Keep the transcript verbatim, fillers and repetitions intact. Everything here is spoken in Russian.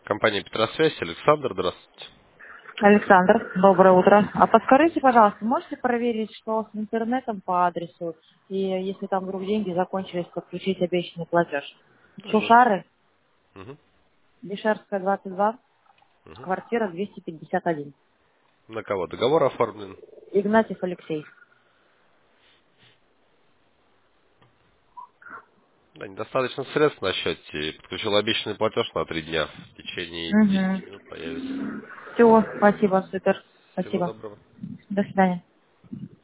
Компания Петросвязь, Александр, здравствуйте. Александр, доброе утро. А подскажите, пожалуйста, можете проверить, что с интернетом по адресу, и если там вдруг деньги закончились, подключить обещанный платеж? Угу. Шушары, Угу. Бешерская, двадцать два, Угу. квартира двести пятьдесят один. На кого договор оформлен? Игнатьев Алексей. Да, недостаточно средств на счете. Подключил обещанный платеж на три дня. В течение Угу. десяти минут появится. Все, спасибо, супер. Всего Спасибо. доброго. До свидания.